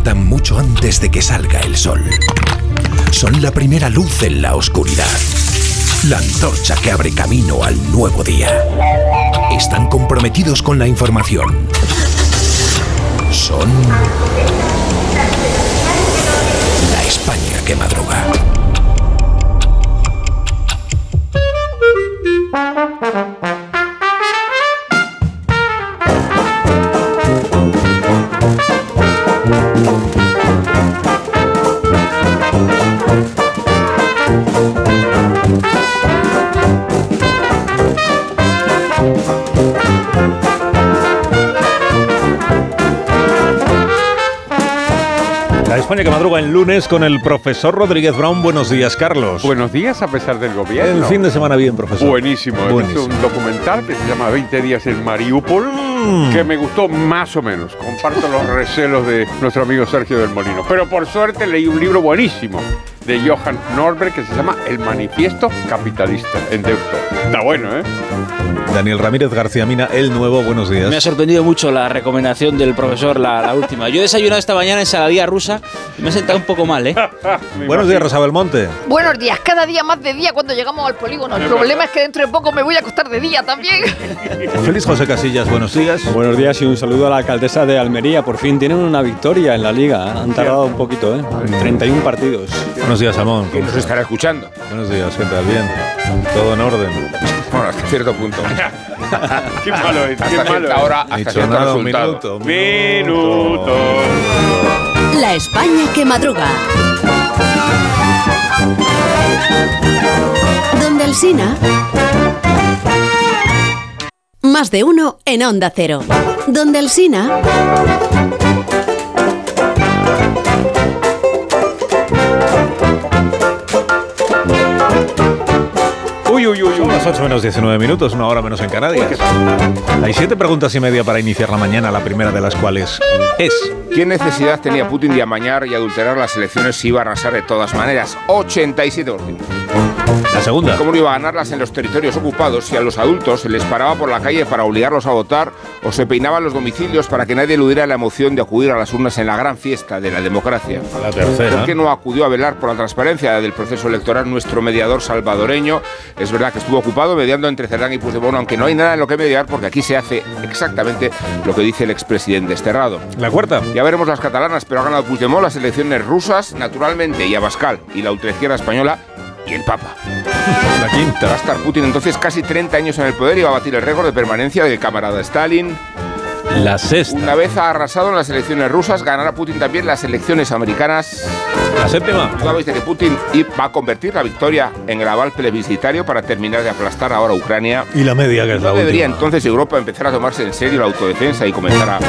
despiertan mucho antes de que salga el sol. Son la primera luz en la oscuridad. La antorcha que abre camino al nuevo día. Están comprometidos con la información. Son la España que madruga. La España que madruga en lunes con el profesor Rodríguez Brown. Buenos días, Carlos. Buenos días, a pesar del gobierno. El fin de semana bien, profesor. Buenísimo. He visto un documental que se llama 20 días en Mariupol, que me gustó más o menos. Comparto los recelos de nuestro amigo Sergio del Molino. Pero por suerte leí un libro buenísimo de Johan Norberg que se llama El Manifiesto Capitalista en Deusto. Está bueno, ¿eh? Daniel Ramírez García Mina, El Nuevo, buenos días. Me ha sorprendido mucho la recomendación del profesor, la última. Yo he desayunado esta mañana ensaladilla rusa y me he sentado un poco mal, ¿eh? Buenos días, Rosa Belmonte. Buenos días, cada día más de día cuando llegamos al polígono. El problema es que dentro de poco me voy a acostar de día también. Félix José Casillas, buenos días. Buenos días y un saludo a la alcaldesa de Almería. Por fin tienen una victoria en la Liga. Han tardado un poquito, ¿eh? 31 partidos. Buenos días, Salmón. ¿Quién nos estará escuchando? Buenos días, ¿qué tal? Bien. Todo en orden. Bueno, hasta cierto punto. Qué malo es, qué malo es. Ahora, hasta cierto resultado. Minuto. La España que madruga. Donde Alsina. Más de uno en Onda Cero. Donde Alsina. Son las 8 menos 19 minutos, una hora menos en Canarias. Hay 7 preguntas y media para iniciar la mañana, la primera de las cuales es... ¿Qué necesidad tenía Putin de amañar y adulterar las elecciones si iba a arrasar de todas maneras? 87%. La segunda. ¿Cómo no iba a ganarlas en los territorios ocupados si a los adultos se les paraba por la calle para obligarlos a votar o se peinaban los domicilios para que nadie eludiera la emoción de acudir a las urnas en la gran fiesta de la democracia? La tercera. ¿Por qué no acudió a velar por la transparencia del proceso electoral nuestro mediador salvadoreño? Es verdad que estuvo ocupado mediando entre Cerdán y Puigdemont, aunque no hay nada en lo que mediar porque aquí se hace exactamente lo que dice el expresidente desterrado. La cuarta. Ya veremos las catalanas, pero ha ganado Puigdemont las elecciones rusas, naturalmente, y Abascal, y la ultraizquierda española, y el Papa. La quinta. Va a estar Putin entonces casi 30 años en el poder y va a batir el récord de permanencia del camarada Stalin. La sexta. Una vez ha arrasado en las elecciones rusas, ganará Putin también las elecciones americanas. La séptima. Dudabais de que Putin va a convertir la victoria en el aval plebiscitario para terminar de aplastar ahora a Ucrania. Y la media, que es la última. ¿Debería entonces Europa empezar a tomarse en serio la autodefensa y comenzar a...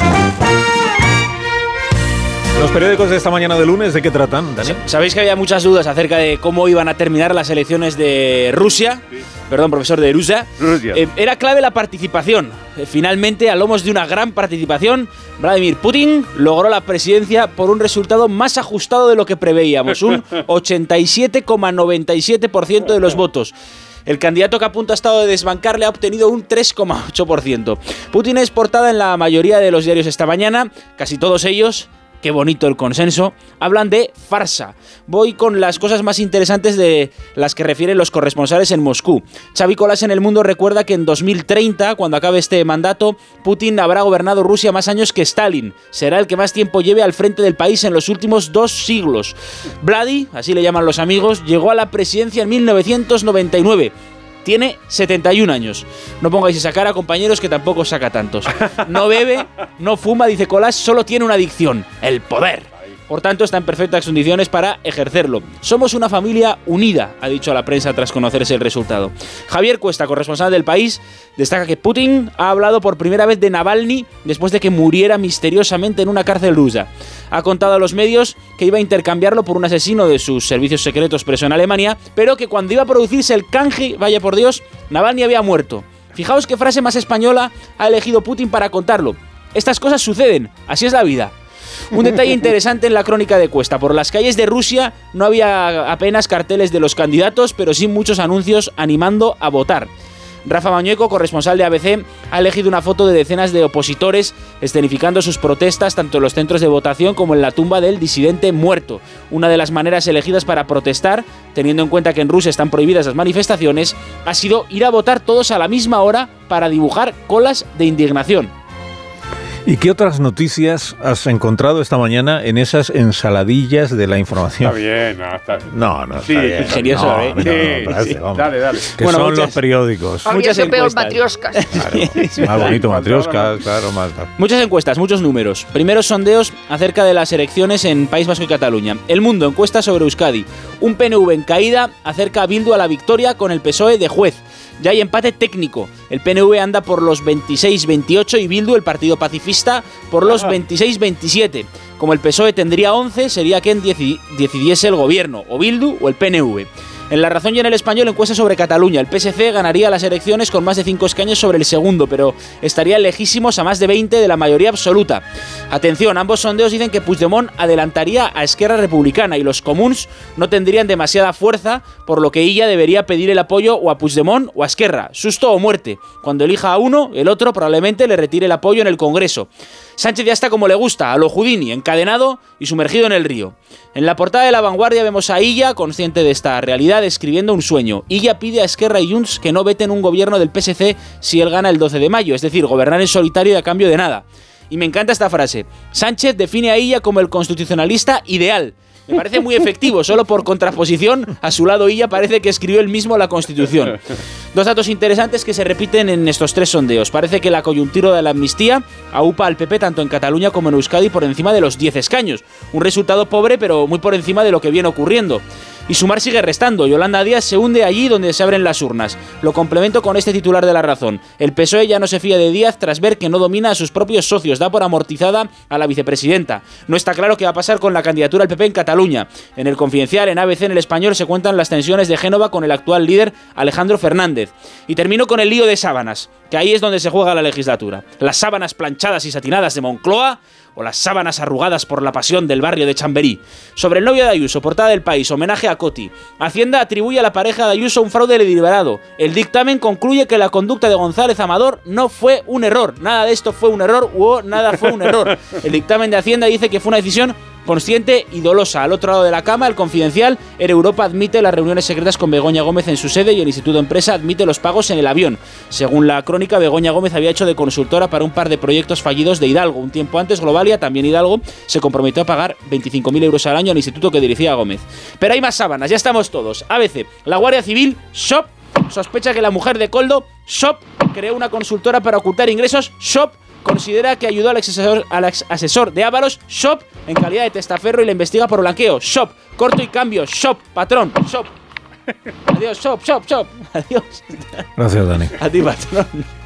Los periódicos de esta mañana de lunes, ¿de qué tratan, Daniel? Sabéis que había muchas dudas acerca de cómo iban a terminar las elecciones de Rusia. Sí. Perdón, profesor, de Rusia. Era clave la participación. Finalmente, a lomos de una gran participación, Vladimir Putin logró la presidencia por un resultado más ajustado de lo que preveíamos, un 87,97% de los votos. El candidato que a punto ha estado de desbancarle ha obtenido un 3,8%. Putin es portada en la mayoría de los diarios esta mañana, casi todos ellos. Qué bonito el consenso. Hablan de farsa. Voy con las cosas más interesantes de las que refieren los corresponsales en Moscú. Xavi Colás en El Mundo recuerda que en 2030, cuando acabe este mandato, Putin habrá gobernado Rusia más años que Stalin. Será el que más tiempo lleve al frente del país en los últimos 2 siglos. Vladi, así le llaman los amigos, llegó a la presidencia en 1999. Tiene 71 años. No pongáis esa cara, compañeros, que tampoco saca tantos. No bebe, no fuma, dice Colás, solo tiene una adicción: el poder. Por tanto, está en perfectas condiciones para ejercerlo. Somos una familia unida, ha dicho a la prensa tras conocerse el resultado. Javier Cuesta, corresponsal del País, destaca que Putin ha hablado por primera vez de Navalny después de que muriera misteriosamente en una cárcel rusa. Ha contado a los medios que iba a intercambiarlo por un asesino de sus servicios secretos preso en Alemania, pero que cuando iba a producirse el canje, vaya por Dios, Navalny había muerto. Fijaos qué frase más española ha elegido Putin para contarlo. Estas cosas suceden, así es la vida. Un detalle interesante en la crónica de Cuesta: por las calles de Rusia no había apenas carteles de los candidatos, pero sí muchos anuncios animando a votar. Rafa Mañueco, corresponsal de ABC, ha elegido una foto de decenas de opositores escenificando sus protestas tanto en los centros de votación como en la tumba del disidente muerto. Una de las maneras elegidas para protestar, teniendo en cuenta que en Rusia están prohibidas las manifestaciones, ha sido ir a votar todos a la misma hora para dibujar colas de indignación. ¿Y qué otras noticias has encontrado esta mañana en esas ensaladillas de la información? Está bien, está bien. No, Sí, está bien. ingenioso, No, ¿eh? Sí, dale. Que Bueno, son muchas- los periódicos. Habría Muchas sido peor encuestas. matrioscas. Más bonito matriosca, claro, más. Muchas encuestas, muchos números. Primeros sondeos acerca de las elecciones en País Vasco y Cataluña. El Mundo, encuesta sobre Euskadi. Un PNV en caída acerca a Bildu a la victoria con el PSOE de juez. Ya hay empate técnico. El PNV anda por los 26-28 y Bildu, el partido pacifista, por los 26-27. Como el PSOE tendría 11, sería quien decidiese el gobierno, o Bildu o el PNV. En La Razón y en El Español, encuesta sobre Cataluña. El PSC ganaría las elecciones con más de 5 escaños sobre el segundo, pero estarían lejísimos a más de 20 de la mayoría absoluta. Atención, ambos sondeos dicen que Puigdemont adelantaría a Esquerra Republicana y los comuns no tendrían demasiada fuerza, por lo que ella debería pedir el apoyo o a Puigdemont o a Esquerra. Susto o muerte. Cuando elija a uno, el otro probablemente le retire el apoyo en el Congreso. Sánchez ya está como le gusta, a lo Houdini, encadenado y sumergido en el río. En la portada de La Vanguardia vemos a Illa, consciente de esta realidad, escribiendo un sueño. Illa pide a Esquerra y Junts que no veten un gobierno del PSC si él gana el 12 de mayo, es decir, gobernar en solitario y a cambio de nada. Y me encanta esta frase. Sánchez define a Illa como el constitucionalista ideal. Me parece muy efectivo, solo por contraposición, a su lado Illa parece que escribió él mismo la Constitución. Dos datos interesantes que se repiten en estos tres sondeos. Parece que la coyuntura de la amnistía aupa al PP tanto en Cataluña como en Euskadi por encima de los 10 escaños. Un resultado pobre, pero muy por encima de lo que viene ocurriendo. Y Sumar sigue restando. Yolanda Díaz se hunde allí donde se abren las urnas. Lo complemento con este titular de La Razón. El PSOE ya no se fía de Díaz tras ver que no domina a sus propios socios. Da por amortizada a la vicepresidenta. No está claro qué va a pasar con la candidatura al PP en Cataluña. En El Confidencial, en ABC, en El Español, se cuentan las tensiones de Génova con el actual líder Alejandro Fernández. Y termino con el lío de sábanas, que ahí es donde se juega la legislatura. Las sábanas planchadas y satinadas de Moncloa o las sábanas arrugadas por la pasión del barrio de Chamberí. Sobre el novio de Ayuso, portada del País, homenaje a Coti. Hacienda atribuye a la pareja de Ayuso un fraude deliberado. El dictamen concluye que la conducta de González Amador no fue un error. Nada de esto fue un error nada fue un error. El dictamen de Hacienda dice que fue una decisión consciente y dolosa. Al otro lado de la cama, El Confidencial, Europa admite las reuniones secretas con Begoña Gómez en su sede y el Instituto Empresa admite los pagos en el avión. Según la crónica, Begoña Gómez había hecho de consultora para un par de proyectos fallidos de Hidalgo. Un tiempo antes, Globalia, también Hidalgo, se comprometió a pagar 25.000 euros al año al instituto que dirigía Gómez. Pero hay más sábanas, ya estamos todos. ABC, la Guardia Civil, SHOP, sospecha que la mujer de Koldo, SHOP, creó una consultora para ocultar ingresos, SHOP, considera que ayudó al asesor de Ábalos, SHOP, en calidad de testaferro y la investiga por blanqueo, SHOP, corto y cambio, SHOP, patrón, SHOP. Adiós, SHOP. Adiós. Gracias, Dani. A ti, patrón.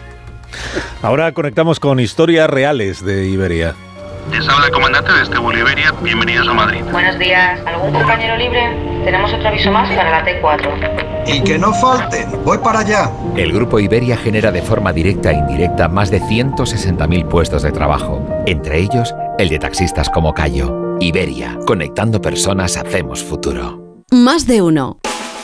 Ahora conectamos con historias reales de Iberia. Les habla el comandante de este vuelo Iberia. Bienvenidos a Madrid. Buenos días. ¿Algún compañero libre? Tenemos otro aviso más para la T4. Y que no falten. Voy para allá. El grupo Iberia genera de forma directa e indirecta más de 160.000 puestos de trabajo. Entre ellos, el de taxistas como Cayo. Iberia. Conectando personas hacemos futuro. Más de uno.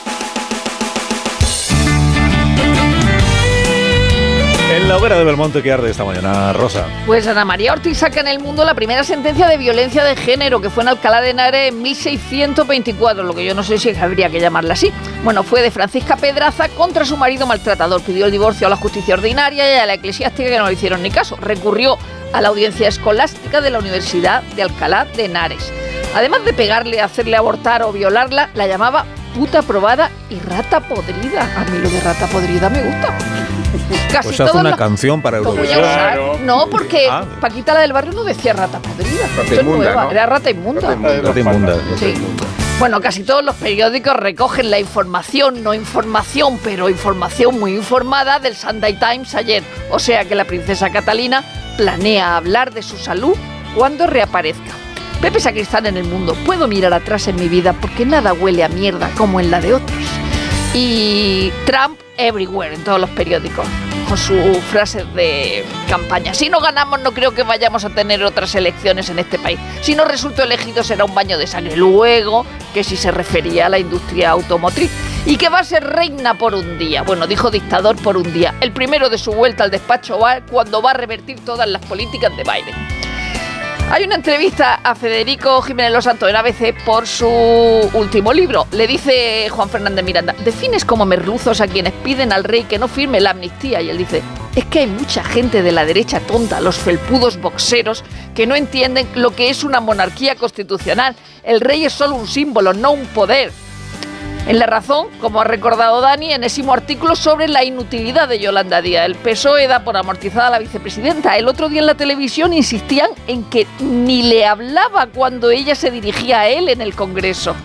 En la hoguera de Belmonte que arde esta mañana, Rosa. Pues Ana María Ortiz saca en el mundo la primera sentencia de violencia de género, que fue en Alcalá de Henares en 1624, lo que yo no sé si habría que llamarla así. Bueno, fue de Francisca Pedraza contra su marido maltratador. Pidió el divorcio a la justicia ordinaria y a la eclesiástica, que no le hicieron ni caso. Recurrió a la audiencia escolástica de la Universidad de Alcalá de Henares. Además de pegarle, hacerle abortar o violarla, la llamaba puta probada y rata podrida. A mí lo de rata podrida me gusta. Casi pues hace una canción para Eurovisión. Claro. No, porque Paquita, la del barrio, no decía rata podrida. Rata inmunda, ¿no? Era rata inmunda. Rata inmunda. Sí. Bueno, casi todos los periódicos recogen la información, no información, pero información muy informada del Sunday Times ayer. O sea que la princesa Catalina planea hablar de su salud cuando reaparezca. Pepe Sacristán en El Mundo. Puedo mirar atrás en mi vida porque nada huele a mierda como en la de otros. Y Trump everywhere en todos los periódicos. con sus frases de campaña. Si no ganamos, no creo que vayamos a tener otras elecciones en este país. Si no resulto elegido, será un baño de sangre. Luego, que si se refería a la industria automotriz. Y que va a ser reina por un día. Bueno, dijo dictador por un día. El primero de su vuelta al despacho Oval, cuando va a revertir todas las políticas de Biden. Hay una entrevista a Federico Jiménez Los Santos en ABC por su último libro. Le dice Juan Fernández Miranda: defines como merluzos a quienes piden al rey que no firme la amnistía. Y él dice: es que hay mucha gente de la derecha tonta, los felpudos boxeros, que no entienden lo que es una monarquía constitucional. El rey es solo un símbolo, no un poder. En La Razón, como ha recordado Dani, enésimo artículo sobre la inutilidad de Yolanda Díaz. El PSOE da por amortizada a la vicepresidenta. El otro día en la televisión insistían en que ni le hablaba cuando ella se dirigía a él en el Congreso.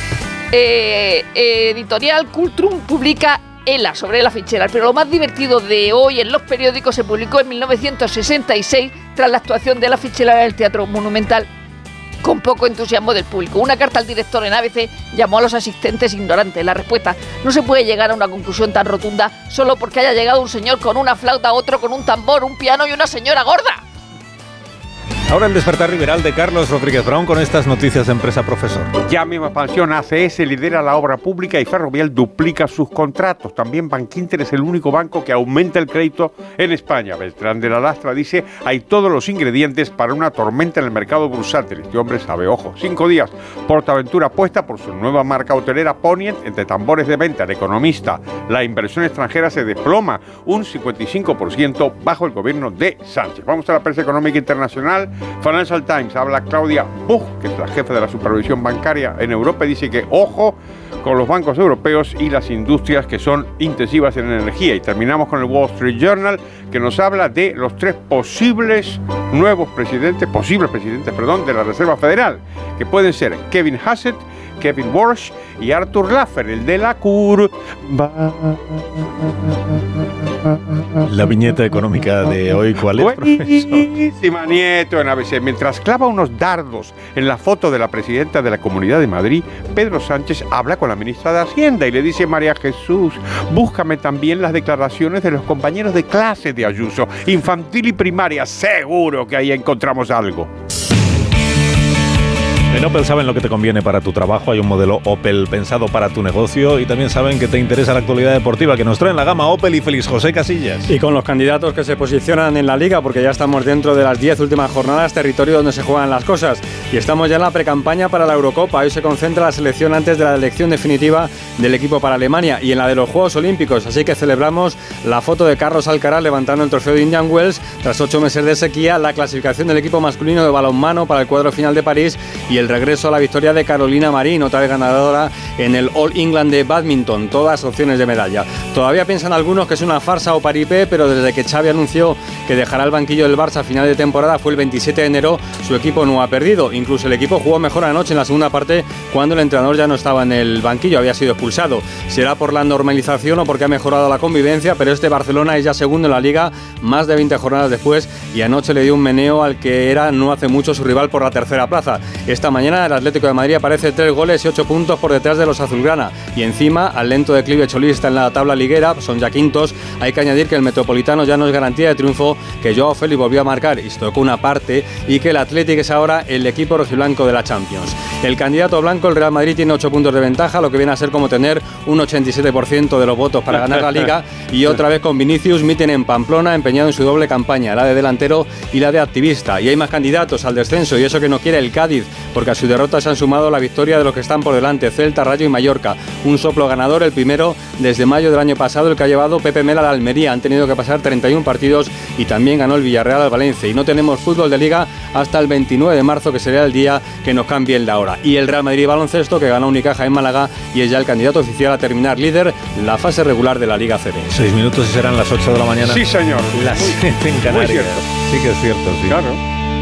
Editorial Cultrum publica ELA, sobre la fichera, pero lo más divertido de hoy en los periódicos se publicó en 1966 tras la actuación de la fichera en el Teatro Monumental, con poco entusiasmo del público. Una carta al director en ABC llamó a los asistentes ignorantes. La respuesta: no se puede llegar a una conclusión tan rotunda solo porque haya llegado un señor con una flauta, otro con un tambor, un piano y una señora gorda. Ahora el despertar liberal de Carlos Rodríguez Brown con estas noticias de Empresa Profesor. Ya misma expansión, ACS lidera la obra pública y Ferrovial duplica sus contratos. También Bankinter es el único banco que aumenta el crédito en España. Beltrán de la Lastra dice: hay todos los ingredientes para una tormenta en el mercado bursátil. Este hombre sabe, ojo. 5 días. Portaventura apuesta por su nueva marca hotelera Ponient. Entre tambores de venta, el Economista, la inversión extranjera se desploma un 55% bajo el gobierno de Sánchez. Vamos a la prensa económica internacional. Financial Times habla Claudia Buch, que es la jefa de la supervisión bancaria en Europa, y dice que ojo con los bancos europeos y las industrias que son intensivas en energía. Y terminamos con el Wall Street Journal, que nos habla de los 3 posibles presidentes de la Reserva Federal, que pueden ser Kevin Hassett, Kevin Warsh y Arthur Laffer, el de la curva. La viñeta económica de hoy, ¿cuál es, profesor? Buenísima, Nieto, en ABC. Mientras clava unos dardos en la foto de la presidenta de la Comunidad de Madrid, Pedro Sánchez habla con la ministra de Hacienda y le dice: María Jesús, búscame también las declaraciones de los compañeros de clase de Ayuso, infantil y primaria, seguro que ahí encontramos algo. En Opel saben lo que te conviene para tu trabajo. Hay un modelo Opel pensado para tu negocio y también saben que te interesa la actualidad deportiva, que nos traen la gama Opel y Félix José Casillas. Y con los candidatos que se posicionan en la Liga, porque ya estamos dentro de las 10 últimas jornadas, territorio donde se juegan las cosas. Y estamos ya en la precampaña para la Eurocopa. Hoy se concentra la selección antes de la elección definitiva del equipo para Alemania y en la de los Juegos Olímpicos. Así que celebramos la foto de Carlos Alcaraz levantando el trofeo de Indian Wells tras 8 meses de sequía, la clasificación del equipo masculino de balonmano para el cuadro final de París y el regreso a la victoria de Carolina Marín, otra vez ganadora en el All England de Badminton, todas opciones de medalla. Todavía piensan algunos que es una farsa o paripé, pero desde que Xavi anunció que dejará el banquillo del Barça a final de temporada, fue el 27 de enero, su equipo no ha perdido. Incluso el equipo jugó mejor anoche en la segunda parte cuando el entrenador ya no estaba en el banquillo, había sido expulsado. Será por la normalización o porque ha mejorado la convivencia, pero este Barcelona es ya segundo en la Liga, más de 20 jornadas después, y anoche le dio un meneo al que era no hace mucho su rival por la tercera plaza. Esta mañana el Atlético de Madrid aparece 3 goles y 8 puntos por detrás de los azulgrana, y encima al lento declive cholista en la tabla liguera, son ya quintos. Hay que añadir que el Metropolitano ya no es garantía de triunfo, que Joao Félix volvió a marcar y se tocó una parte, y que el Atlético es ahora el equipo rojiblanco de la Champions. El candidato blanco, el Real Madrid, tiene 8 puntos de ventaja, lo que viene a ser como tener un 87% de los votos para ganar la Liga, y otra vez con Vinicius Mitten en Pamplona, empeñado en su doble campaña, la de delantero y la de activista. Y hay más candidatos al descenso, y eso que no quiere el Cádiz, porque a su derrota se han sumado la victoria de los que están por delante, Celta, Rayo y Mallorca. Un soplo ganador, el primero desde mayo del año pasado, el que ha llevado Pepe Mel a la Almería. Han tenido que pasar 31 partidos y también ganó el Villarreal al Valencia. Y no tenemos fútbol de Liga hasta el 29 de marzo, que sería el día que nos cambien la hora. Y el Real Madrid baloncesto, que ganó Unicaja en Málaga y es ya el candidato oficial a terminar líder la fase regular de la Liga CB. 6 minutos y serán las 8 de la mañana. Sí, señor. Las 7 en Canarias. Muy cierto. Sí que es cierto, sí. Claro.